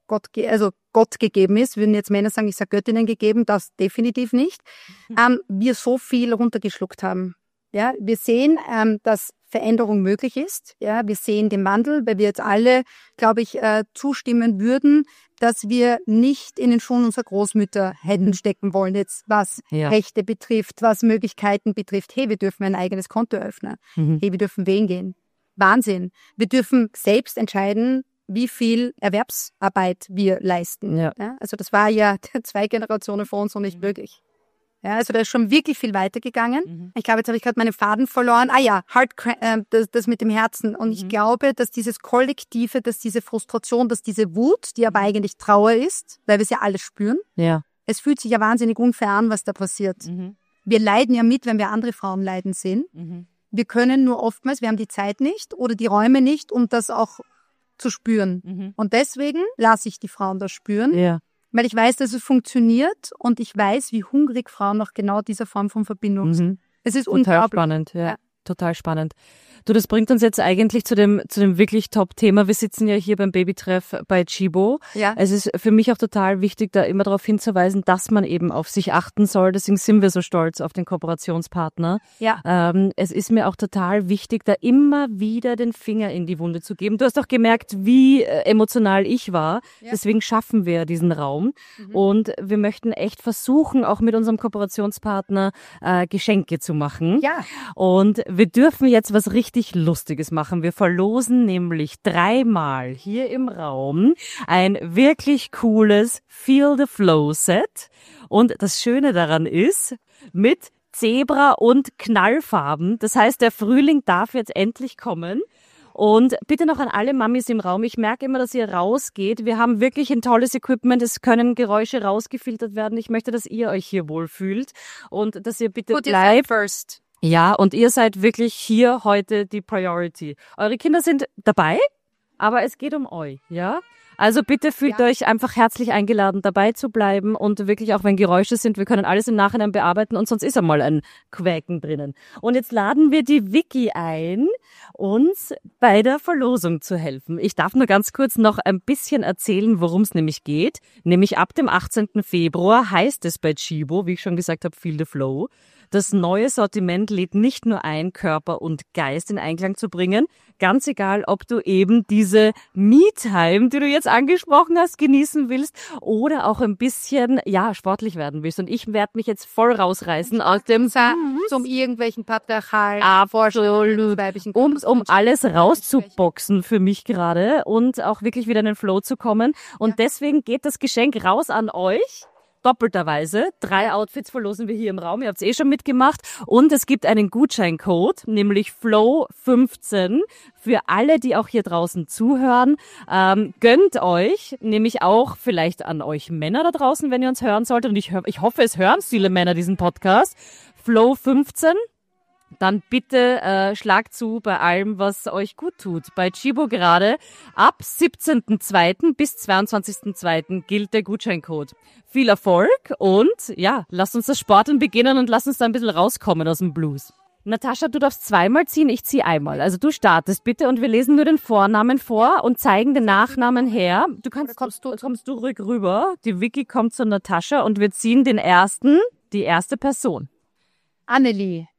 Gott, ge- also Gott gegeben ist, würden jetzt Männer sagen, ich sage Göttinnen gegeben, das definitiv nicht, ähm, wir so viel runtergeschluckt haben. Ja, wir sehen, ähm, dass Veränderung möglich ist. Ja, wir sehen den Wandel, weil wir jetzt alle, glaube ich, äh, zustimmen würden, dass wir nicht in den Schuhen unserer Großmütter hätten stecken wollen, jetzt was Ja. Rechte betrifft, was Möglichkeiten betrifft. Hey, wir dürfen ein eigenes Konto öffnen. Mhm. Hey, wir dürfen wählen gehen. Wahnsinn. Wir dürfen selbst entscheiden, wie viel Erwerbsarbeit wir leisten. Ja. Ja, also das war ja zwei Generationen vor uns noch nicht möglich. Ja, also da ist schon wirklich viel weitergegangen. Mhm. Ich glaube, jetzt habe ich gerade meinen Faden verloren. Ah ja, Heart, äh, das, das mit dem Herzen. Und ich Mhm. glaube, dass dieses Kollektive, dass diese Frustration, dass diese Wut, die aber eigentlich Trauer ist, weil wir es ja alle spüren, Ja. es fühlt sich ja wahnsinnig unfair an, was da passiert. Mhm. Wir leiden ja mit, wenn wir andere Frauen leiden sehen. Mhm. Wir können nur oftmals, wir haben die Zeit nicht oder die Räume nicht, um das auch zu spüren. Mhm. Und deswegen lasse ich die Frauen das spüren, Ja. weil ich weiß, dass es funktioniert und ich weiß, wie hungrig Frauen nach genau dieser Form von Verbindung sind. Mhm. Es ist Total unglaublich. spannend, ja. Ja. Total spannend. Du, das bringt uns jetzt eigentlich zu dem, zu dem wirklich Top-Thema. Wir sitzen ja hier beim Babytreff bei Chibo. Ja. Es ist für mich auch total wichtig, da immer darauf hinzuweisen, dass man eben auf sich achten soll. Deswegen sind wir so stolz auf den Kooperationspartner. Ja. Ähm, es ist mir auch total wichtig, da immer wieder den Finger in die Wunde zu geben. Du hast auch gemerkt, wie äh, emotional ich war. Ja. Deswegen schaffen wir diesen Raum. Mhm. Und wir möchten echt versuchen, auch mit unserem Kooperationspartner äh, Geschenke zu machen. Ja. Und wir dürfen jetzt was richtig Lustiges machen. Wir verlosen nämlich dreimal hier im Raum ein wirklich cooles Feel the Flow Set. Und das Schöne daran ist, mit Zebra und Knallfarben. Das heißt, der Frühling darf jetzt endlich kommen. Und bitte noch an alle Mamis im Raum. Ich merke immer, dass ihr rausgeht. Wir haben wirklich ein tolles Equipment. Es können Geräusche rausgefiltert werden. Ich möchte, dass ihr euch hier wohlfühlt und dass ihr bitte Put bleibt. yourself first. Ja, und ihr seid wirklich hier heute die Priority. Eure Kinder sind dabei, aber es geht um euch, ja? Also bitte fühlt Ja. euch einfach herzlich eingeladen, dabei zu bleiben und wirklich auch wenn Geräusche sind, wir können alles im Nachhinein bearbeiten und sonst ist einmal ein Quäken drinnen. Und jetzt laden wir die Vicky ein, uns bei der Verlosung zu helfen. Ich darf nur ganz kurz noch ein bisschen erzählen, worum es nämlich geht. Nämlich ab dem achtzehnten Februar heißt es bei Chibo, wie ich schon gesagt habe, Feel the Flow. Das neue Sortiment lädt nicht nur ein, Körper und Geist in Einklang zu bringen. Ganz egal, ob du eben diese Me-Time, die du jetzt angesprochen hast, genießen willst oder auch ein bisschen, ja, sportlich werden willst. Und ich werde mich jetzt voll rausreißen aus dem Sa- Zum irgendwelchen patriarchalen Absolut. weiblichen um, um alles rauszuboxen für mich gerade und auch wirklich wieder in den Flow zu kommen. Und deswegen geht das Geschenk raus an euch. Doppelterweise. Drei Outfits verlosen wir hier im Raum. Ihr habt es eh schon mitgemacht. Und es gibt einen Gutscheincode, nämlich Flow fünfzehn für alle, die auch hier draußen zuhören. Ähm, gönnt euch, nämlich auch vielleicht an euch Männer da draußen, wenn ihr uns hören solltet. Und ich, hör, ich hoffe, es hören viele Männer diesen Podcast. Flow fünfzehn. Dann bitte äh, schlagt zu bei allem, was euch gut tut. Bei Chibo gerade ab siebzehnten zweiten bis zweiundzwanzigsten zweiten gilt der Gutscheincode. Viel Erfolg und ja, lasst uns das Sporteln beginnen und lasst uns da ein bisschen rauskommen aus dem Blues. Natascha, du darfst zweimal ziehen, ich ziehe einmal. Also du startest bitte und wir lesen nur den Vornamen vor und zeigen den Nachnamen her. Du kannst, kommst du, kommst du ruhig rüber. Die Vicky kommt zu Natascha und wir ziehen den ersten, die erste Person. Annelie.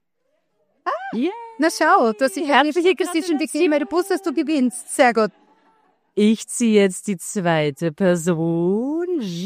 Yeah. Na schau, du hast dich herzliche Christine gegeben, weil du wusstest, du gewinnst. Sehr gut. Ich ziehe jetzt die zweite Person.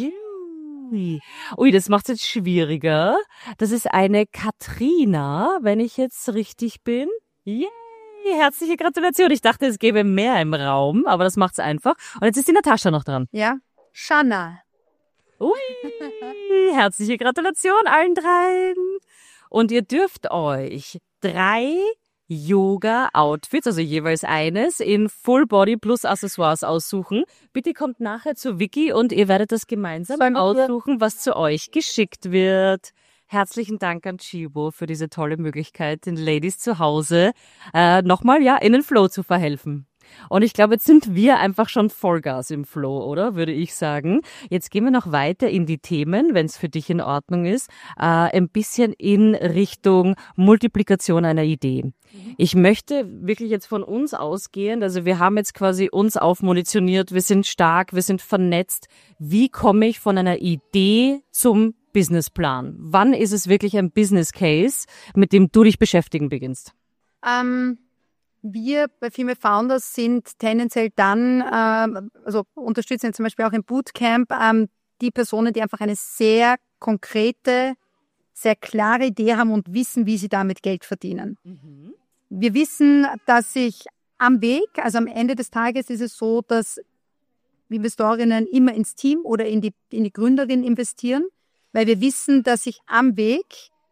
Ui, das macht es jetzt schwieriger. Das ist eine Katrina, wenn ich jetzt richtig bin. Yay, herzliche Gratulation. Ich dachte, es gäbe mehr im Raum, aber das macht's einfach. Und jetzt ist die Natascha noch dran. Ja. Shanna. Ui, herzliche Gratulation allen dreien. Und ihr dürft euch drei Yoga-Outfits, also jeweils eines, in Full Body plus Accessoires aussuchen. Bitte kommt nachher zu Vicky und ihr werdet das gemeinsam Sollen wir aussuchen, was zu euch geschickt wird. Herzlichen Dank an Chibo für diese tolle Möglichkeit, den Ladies zu Hause äh, nochmal ja in den Flow zu verhelfen. Und ich glaube, jetzt sind wir einfach schon Vollgas im Flow, oder? Würde ich sagen. Jetzt gehen wir noch weiter in die Themen, wenn es für dich in Ordnung ist, äh, ein bisschen in Richtung Multiplikation einer Idee. Ich möchte wirklich jetzt von uns ausgehen, also wir haben jetzt quasi uns aufmunitioniert, wir sind stark, wir sind vernetzt. Wie komme ich von einer Idee zum Businessplan? Wann ist es wirklich ein Business Case, mit dem du dich beschäftigen beginnst? Ähm Wir bei Female Founders sind tendenziell dann, äh, also unterstützen zum Beispiel auch im Bootcamp, ähm, die Personen, die einfach eine sehr konkrete, sehr klare Idee haben und wissen, wie sie damit Geld verdienen. Mhm. Wir wissen, dass sich am Weg, also am Ende des Tages ist es so, dass Investorinnen immer ins Team oder in die, in die Gründerin investieren, weil wir wissen, dass sich am Weg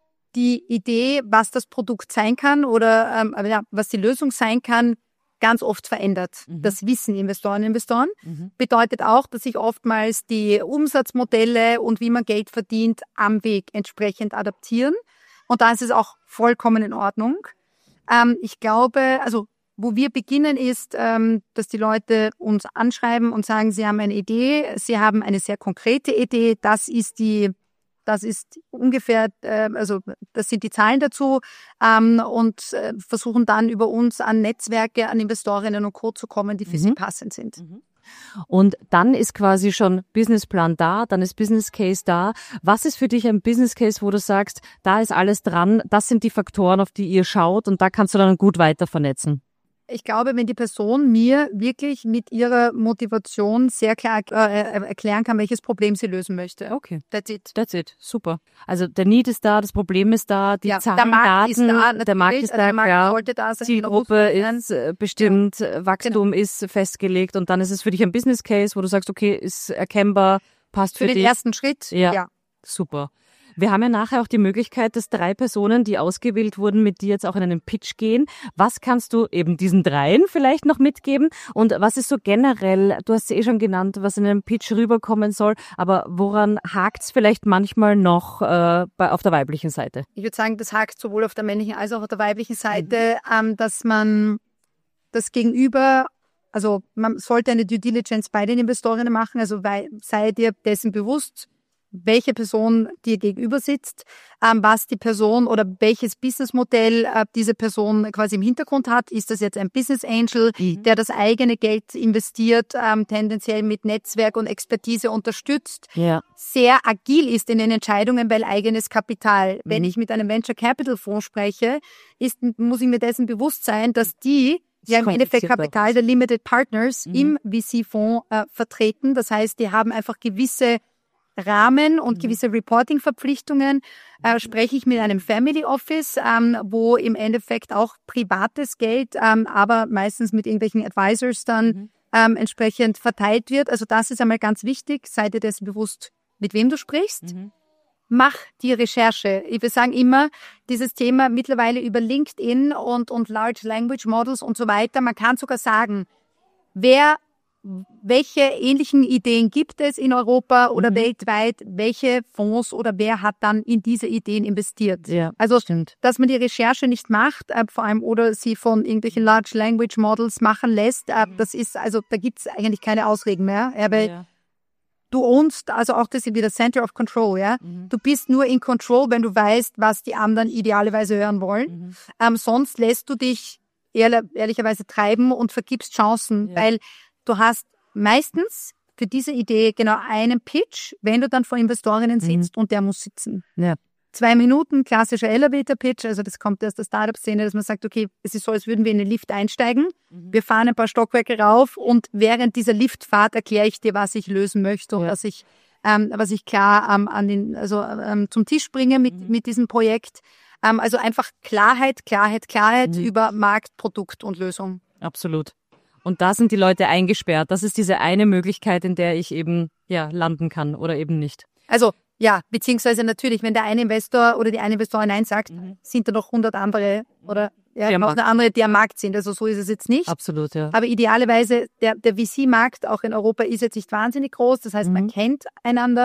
die Idee, was das Produkt sein kann oder ähm, ja, was die Lösung sein kann, ganz oft verändert. Mhm. Das wissen Investoren und Investoren. Mhm. Bedeutet auch, dass sich oftmals die Umsatzmodelle und wie man Geld verdient am Weg entsprechend adaptieren. Und da ist es auch vollkommen in Ordnung. Ähm, ich glaube, also wo wir beginnen ist, ähm, dass die Leute uns anschreiben und sagen, sie haben eine Idee, sie haben eine sehr konkrete Idee, das ist die Das ist ungefähr, äh, also das sind die Zahlen dazu ähm, und äh, versuchen dann über uns an Netzwerke, an Investorinnen und Co. zu kommen, die für mhm. sie passend sind. Mhm. Und dann ist quasi schon Businessplan da, dann ist Business Case da. Was ist für dich ein Business Case, wo du sagst, da ist alles dran, das sind die Faktoren, auf die ihr schaut und da kannst du dann gut weiter vernetzen? Ich glaube, wenn die Person mir wirklich mit ihrer Motivation sehr klar äh, erklären kann, welches Problem sie lösen möchte. Okay. That's it. That's it. Super. Also der Need ist da, das Problem ist da, die ja, Zahlen, der Markt Daten, ist da, der Markt ist da, der Markt ja, sollte da sein, Zielgruppe ist äh, bestimmt, ja. Wachstum genau. ist festgelegt und dann ist es für dich ein Business Case, wo du sagst, okay, ist erkennbar, passt für, für dich. Für den ersten Schritt, ja. ja. Super. Wir haben ja nachher auch die Möglichkeit, dass drei Personen, die ausgewählt wurden, mit dir jetzt auch in einen Pitch gehen. Was kannst du eben diesen dreien vielleicht noch mitgeben? Und was ist so generell, du hast es eh schon genannt, was in einem Pitch rüberkommen soll, aber woran hakt's vielleicht manchmal noch äh, bei, auf der weiblichen Seite? Ich würde sagen, das hakt sowohl auf der männlichen als auch auf der weiblichen Seite, mhm. ähm, dass man das Gegenüber, also man sollte eine Due Diligence bei den Investorinnen machen, also weil, sei dir dessen bewusst, welche Person dir gegenüber sitzt, ähm, was die Person oder welches Businessmodell äh, diese Person quasi im Hintergrund hat. Ist das jetzt ein Business Angel, mhm. der das eigene Geld investiert, ähm, tendenziell mit Netzwerk und Expertise unterstützt, ja. sehr agil ist in den Entscheidungen, weil eigenes Kapital. Mhm. Wenn ich mit einem Venture Capital Fonds spreche, ist, muss ich mir dessen bewusst sein, dass die ja im Endeffekt Kapital der Limited Partners mhm. im V C-Fonds äh, vertreten. Das heißt, die haben einfach gewisse Rahmen und mhm. gewisse Reporting-Verpflichtungen. Äh, spreche ich mit einem Family Office, ähm, wo im Endeffekt auch privates Geld, ähm, aber meistens mit irgendwelchen Advisors dann mhm. ähm, entsprechend verteilt wird. Also das ist einmal ganz wichtig. Sei dir dessen bewusst, mit wem du sprichst. Mhm. Mach die Recherche. Wir sagen immer, dieses Thema mittlerweile über LinkedIn und, und Large Language Models und so weiter. Man kann sogar sagen, wer welche ähnlichen Ideen gibt es in Europa oder mhm. weltweit? Welche Fonds oder wer hat dann in diese Ideen investiert? Ja, also, stimmt. Dass man die Recherche nicht macht, äh, vor allem oder sie von irgendwelchen Large Language Models machen lässt, äh, mhm. das ist, also da gibt es eigentlich keine Ausreden mehr, ja, weil ja. du ownst, also auch das ist wieder Center of Control, ja. Mhm. Du bist nur in Control, wenn du weißt, was die anderen idealerweise hören wollen. Mhm. Ähm, sonst lässt du dich ehrlich, ehrlicherweise treiben und vergibst Chancen, ja. weil du hast meistens für diese Idee genau einen Pitch, wenn du dann vor Investorinnen sitzt mhm. und der muss sitzen. Ja. Zwei Minuten, klassischer Elevator-Pitch, also das kommt aus der Startup-Szene, dass man sagt, okay, es ist so, als würden wir in den Lift einsteigen, mhm. wir fahren ein paar Stockwerke rauf und während dieser Liftfahrt erkläre ich dir, was ich lösen möchte und ja. was ich, ähm, was ich klar ähm, an den, also ähm, zum Tisch bringe mit, mhm. mit diesem Projekt. Ähm, also einfach Klarheit, Klarheit, Klarheit mhm. über Markt, Produkt und Lösung. Absolut. Und da sind die Leute eingesperrt. Das ist diese eine Möglichkeit, in der ich eben ja landen kann oder eben nicht. Also ja, beziehungsweise natürlich, wenn der eine Investor oder die eine Investorin Nein sagt, mhm. sind da noch hundert andere oder ja, noch andere, die am Markt sind. Also so ist es jetzt nicht. Absolut, ja. Aber idealerweise, der, der V C-Markt auch in Europa ist jetzt nicht wahnsinnig groß. Das heißt, mhm. man kennt einander.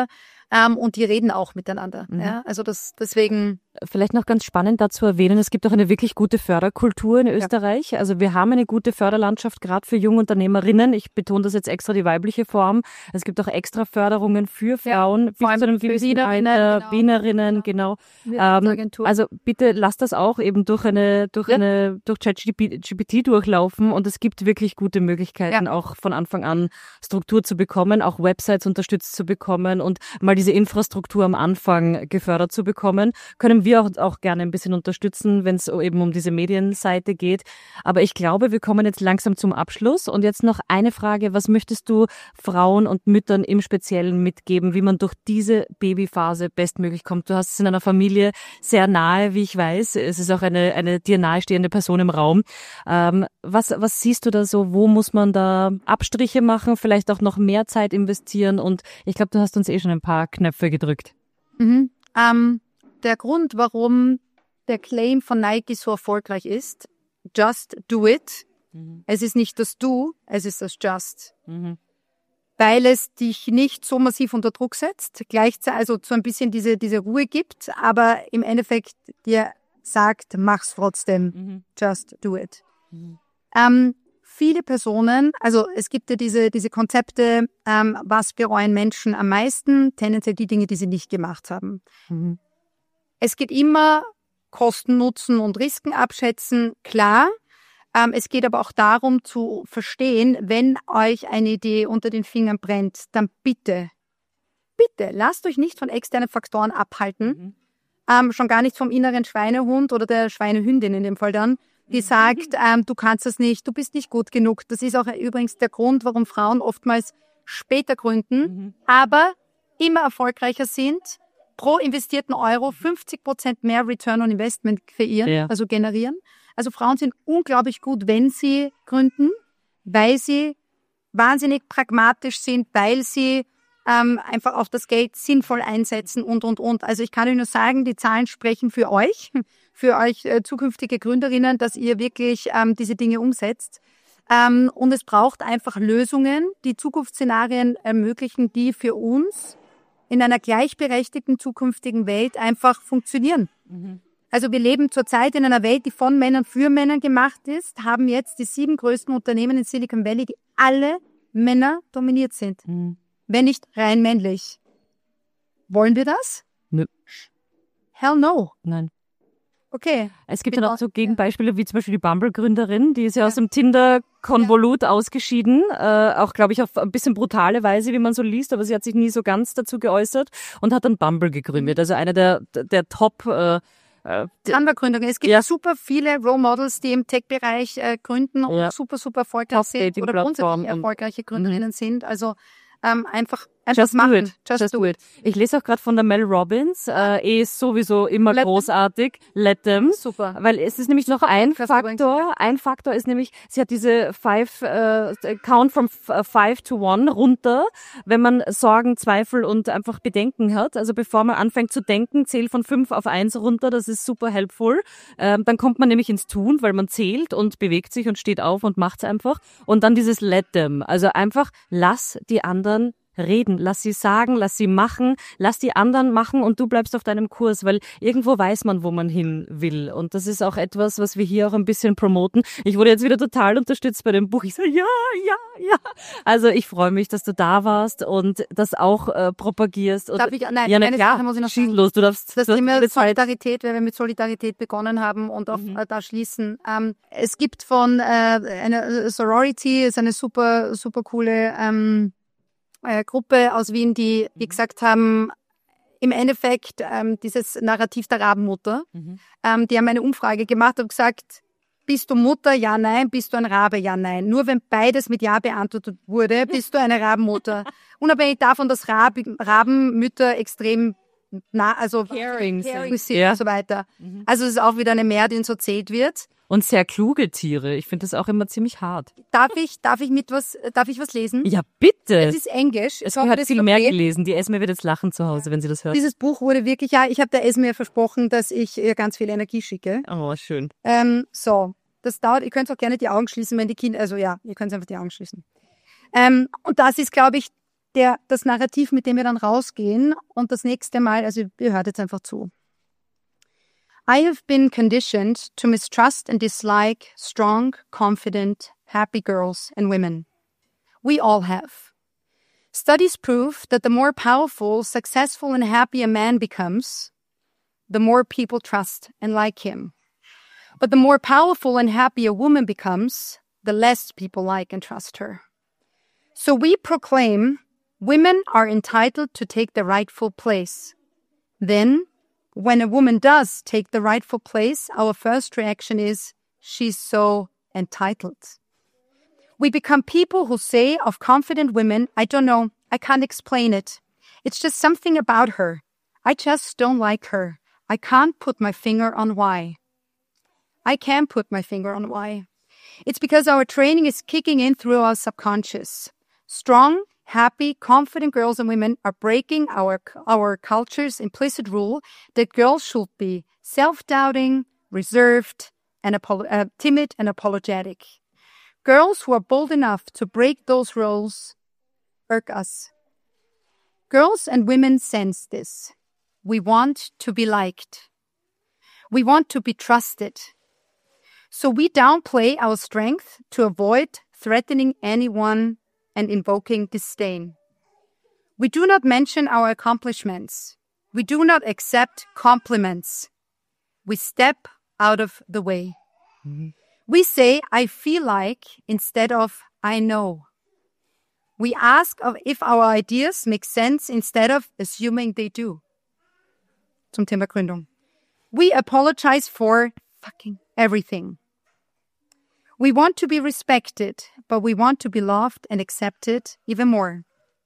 ähm, und die reden auch miteinander. Mhm. Ja? Also das deswegen... Vielleicht noch ganz spannend dazu erwähnen, es gibt auch eine wirklich gute Förderkultur in Österreich. Ja. Also wir haben eine gute Förderlandschaft, gerade für Jungunternehmerinnen. Ich betone das jetzt extra, die weibliche Form. Es gibt auch extra Förderungen für Frauen, ja, vor allem bis zu einem für gewissen Wienerinnen, Alter, genau. Wienerinnen, genau. Ähm, also bitte lasst das auch eben durch eine, durch ja. eine, durch ChatGPT durchlaufen und es gibt wirklich gute Möglichkeiten, ja. auch von Anfang an Struktur zu bekommen, auch Websites unterstützt zu bekommen und mal diese Infrastruktur am Anfang gefördert zu bekommen. Können wir auch, auch gerne ein bisschen unterstützen, wenn es eben um diese Medienseite geht. Aber ich glaube, wir kommen jetzt langsam zum Abschluss. Und jetzt noch eine Frage. Was möchtest du Frauen und Müttern im Speziellen mitgeben, wie man durch diese Babyphase bestmöglich kommt? Du hast es in einer Familie sehr nahe, wie ich weiß. Es ist auch eine, eine dir nahestehende Person im Raum. Ähm, was, was siehst du da so? Wo muss man da Abstriche machen? Vielleicht auch noch mehr Zeit investieren? Und ich glaube, du hast uns eh schon ein paar Knöpfe gedrückt. Mhm. Ähm Der Grund, warum der Claim von Nike so erfolgreich ist, just do it. Mhm. Es ist nicht das Do, es ist das Just. Mhm. Weil es dich nicht so massiv unter Druck setzt, gleichzeitig also so ein bisschen diese, diese Ruhe gibt, aber im Endeffekt dir sagt, mach's trotzdem. Mhm. Just do it. Mhm. Ähm, viele Personen, also es gibt ja diese, diese Konzepte, ähm, was bereuen Menschen am meisten, tendenziell die Dinge, die sie nicht gemacht haben. Mhm. Es geht immer Kosten, Nutzen und Risiken abschätzen, klar. Ähm, es geht aber auch darum zu verstehen, wenn euch eine Idee unter den Fingern brennt, dann bitte, bitte lasst euch nicht von externen Faktoren abhalten. Mhm. Ähm, schon gar nicht vom inneren Schweinehund oder der Schweinehündin in dem Fall dann, die mhm. sagt, ähm, du kannst das nicht, du bist nicht gut genug. Das ist auch übrigens der Grund, warum Frauen oftmals später gründen, mhm. aber immer erfolgreicher sind, pro investierten Euro fünfzig Prozent mehr Return on Investment kreieren, ja. also generieren. Also Frauen sind unglaublich gut, wenn sie gründen, weil sie wahnsinnig pragmatisch sind, weil sie ähm, einfach auch das Geld sinnvoll einsetzen und, und, und. Also ich kann euch nur sagen, die Zahlen sprechen für euch, für euch äh, zukünftige Gründerinnen, dass ihr wirklich ähm, diese Dinge umsetzt. Ähm, und es braucht einfach Lösungen, die Zukunftsszenarien ermöglichen, die für uns in einer gleichberechtigten zukünftigen Welt einfach funktionieren. Mhm. Also wir leben zurzeit in einer Welt, die von Männern für Männern gemacht ist, haben jetzt die sieben größten Unternehmen in Silicon Valley, die alle Männer dominiert sind. Mhm. Wenn nicht rein männlich. Wollen wir das? Nö. Hell no. Nein. Okay. Es gibt dann auch so Gegenbeispiele, wie zum Beispiel die Bumble-Gründerin, die ist ja, ja. aus dem Tinder-Konvolut ja. ausgeschieden, äh, auch, glaube ich, auf ein bisschen brutale Weise, wie man so liest, aber sie hat sich nie so ganz dazu geäußert und hat dann Bumble gegründet, also eine der, der Top- äh, Canva-Gründungen. Es gibt ja. super viele Role Models, die im Tech-Bereich äh, gründen und ja. super, super erfolgreich sind oder grundsätzlich erfolgreiche Gründerinnen sind. Also ähm, einfach, einfach Just machen. Do it. Just, Just do it. Ich lese auch gerade von der Mel Robbins, äh, eh ist sowieso immer Let großartig. Let them. Super. Weil es ist nämlich noch ein Faktor. Ein Faktor ist nämlich, sie hat diese five, äh, Count from five to one runter, wenn man Sorgen, Zweifel und einfach Bedenken hat. Also bevor man anfängt zu denken, zähl von fünf auf eins runter. Das ist super helpful. Ähm, dann kommt man nämlich ins Tun, weil man zählt und bewegt sich und steht auf und macht's einfach. Und dann dieses Let them. Also einfach lass die anderen reden, lass sie sagen, lass sie machen, lass die anderen machen und du bleibst auf deinem Kurs, weil irgendwo weiß man, wo man hin will und das ist auch etwas, was wir hier auch ein bisschen promoten. Ich wurde jetzt wieder total unterstützt bei dem Buch. Ich so, ja, ja, ja. Also ich freue mich, dass du da warst und das auch äh, propagierst. Und Darf ich, nein, ja, eine klar, Sache muss ich noch sagen. Los, du darfst. Das du Thema Solidarität, weil wir mit Solidarität begonnen haben und auf mhm. äh, da schließen. Ähm, es gibt von äh, eine Sorority, ist eine super, super coole ähm, Gruppe aus Wien, die, die gesagt haben, im Endeffekt ähm, dieses Narrativ der Rabenmutter. Mhm. Ähm, die haben eine Umfrage gemacht und gesagt, bist du Mutter? Ja, nein. Bist du ein Rabe? Ja, nein. Nur wenn beides mit Ja beantwortet wurde, bist du eine Rabenmutter. Unabhängig davon, dass Rab Rabenmütter extrem nah, also caring, caring sind ja. und so weiter. Mhm. Also es ist auch wieder eine Mehr, die uns erzählt wird. Und sehr kluge Tiere. Ich finde das auch immer ziemlich hart. Darf ich, darf ich mit was, darf ich was lesen? Ja, bitte. Es ist Englisch. Es hat viel mehr gelesen. Die Esme wird jetzt lachen zu Hause, wenn sie das hört. Dieses Buch wurde wirklich, ja, ich habe der Esme versprochen, dass ich ihr ganz viel Energie schicke. Oh, schön. Ähm, so, das dauert, ihr könnt auch gerne die Augen schließen, wenn die Kinder, also ja, ihr könnt einfach die Augen schließen. Ähm, und das ist, glaube ich, der, das Narrativ, mit dem wir dann rausgehen. Und das nächste Mal, also ihr hört jetzt einfach zu. I have been conditioned to mistrust and dislike strong, confident, happy girls and women. We all have. Studies prove that the more powerful, successful, and happy a man becomes, the more people trust and like him. But the more powerful and happy a woman becomes, the less people like and trust her. So we proclaim women are entitled to take the rightful place. Then, when a woman does take the rightful place, our first reaction is, she's so entitled. We become people who say of confident women, I don't know, I can't explain it. It's just something about her. I just don't like her. I can't put my finger on why. I can put my finger on why. It's because our training is kicking in through our subconscious. Strong, happy, confident girls and women are breaking our, our culture's implicit rule that girls should be self-doubting, reserved, and apolo- uh, timid and apologetic. Girls who are bold enough to break those roles irk us. Girls and women sense this. We want to be liked. We want to be trusted. So we downplay our strength to avoid threatening anyone and invoking disdain. We do not mention our accomplishments. We do not accept compliments. We step out of the way. Mm-hmm. We say, I feel like, instead of, I know. We ask of if our ideas make sense instead of assuming they do. Zum Thema Gründung. We apologize for fucking everything. We want to be respected, but we want to be loved and accepted even more.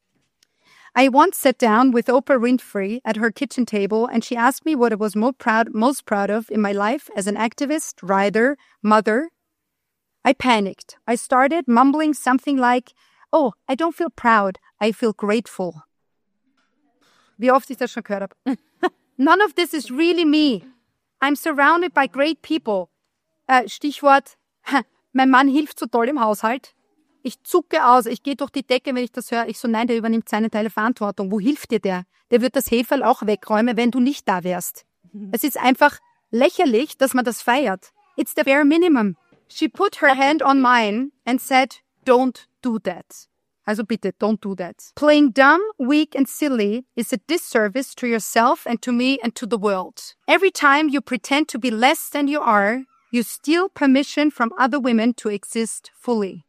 I once sat down with Oprah Winfrey at her kitchen table, and she asked me what I was most proud, most proud of in my life as an activist, writer, mother. I panicked. I started mumbling something like, oh, I don't feel proud, I feel grateful. Wie oft ich das schon gehört habe. None of this is really me. I'm surrounded by great people. Äh, Stichwort, mein Mann hilft so toll im Haushalt. Ich zucke aus, ich gehe durch die Decke, wenn ich das höre. Ich so, nein, der übernimmt seine Teile Verantwortung. Wo hilft dir der? Der wird das Heferl auch wegräumen, wenn du nicht da wärst. Es ist einfach lächerlich, dass man das feiert. It's the bare minimum. She put her hand on mine and said, don't do that. Also bitte, don't do that. Playing dumb, weak and silly is a disservice to yourself and to me and to the world. Every time you pretend to be less than you are, you steal permission from other women to exist fully.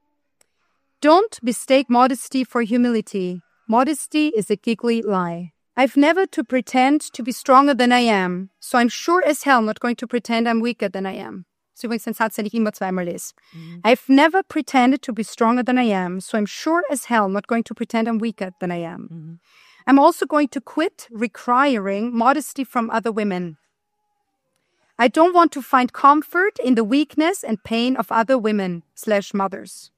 Don't mistake modesty for humility. Modesty is a giggly lie. I've never to pretend to be stronger than I am, so I'm sure as hell not going to pretend I'm weaker than I am. Das ist übrigens ein Satz, den ich immer zweimal lese. Mhm. I've never pretended to be stronger than I am, so I'm sure as hell not going to pretend I'm weaker than I am. Mhm. I'm also going to quit requiring modesty from other women. I don't want to find comfort in the weakness and pain of other women slash mothers.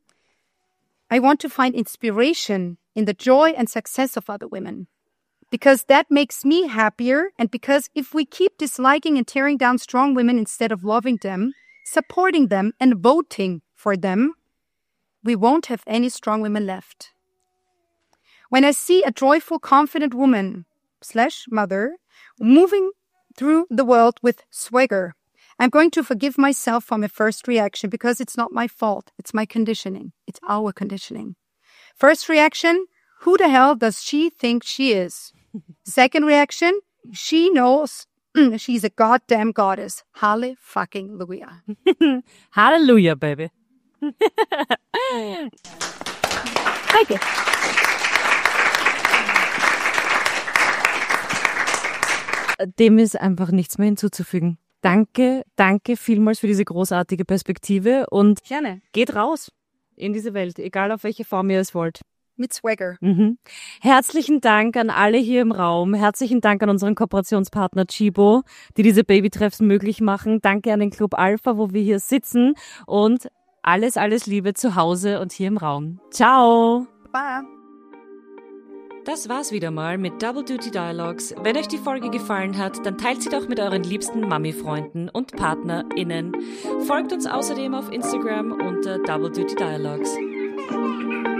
I want to find inspiration in the joy and success of other women. Because that makes me happier, and because if we keep disliking and tearing down strong women instead of loving them, supporting them, and voting for them, we won't have any strong women left. When I see a joyful, confident woman slash mother moving through the world with swagger, I'm going to forgive myself for my first reaction because it's not my fault. It's my conditioning. It's our conditioning. First reaction, who the hell does she think she is? Second reaction, she knows she's a goddamn goddess. Hallelujah. Hallelujah, baby. Thank you. Dem ist einfach nichts mehr hinzuzufügen. Danke, danke vielmals für diese großartige Perspektive und gerne. Geht raus in diese Welt, egal auf welche Form ihr es wollt. Mit Swagger. Mhm. Herzlichen Dank an alle hier im Raum. Herzlichen Dank an unseren Kooperationspartner Chibo, die diese Babytreffs möglich machen. Danke an den Club Alpha, wo wir hier sitzen. Und alles, alles Liebe zu Hause und hier im Raum. Ciao. Bye. Das war's wieder mal mit Double Duty Dialogues. Wenn euch die Folge gefallen hat, dann teilt sie doch mit euren liebsten Mami-Freunden und PartnerInnen. Folgt uns außerdem auf Instagram unter Double Duty Dialogues.